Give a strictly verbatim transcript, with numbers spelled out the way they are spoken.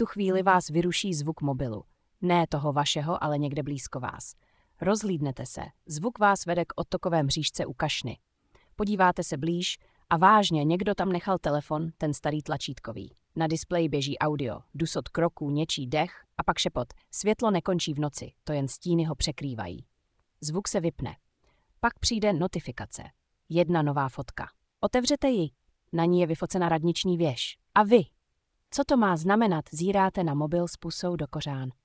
tu chvíli vás vyruší zvuk mobilu. Ne toho vašeho, ale někde blízko vás. Rozhlídnete se. Zvuk vás vede k odtokové mřížce u kašny. Podíváte se blíž a vážně někdo tam nechal telefon, ten starý tlačítkový. Na displeji běží audio, dusot kroků, něčí dech a pak šepot. Světlo nekončí v noci, to jen stíny ho překrývají. Zvuk se vypne. Pak přijde notifikace. Jedna nová fotka. Otevřete ji. Na ní je vyfocena radniční věž. A vy? Co to má znamenat, zíráte na mobil s pusou do kořán.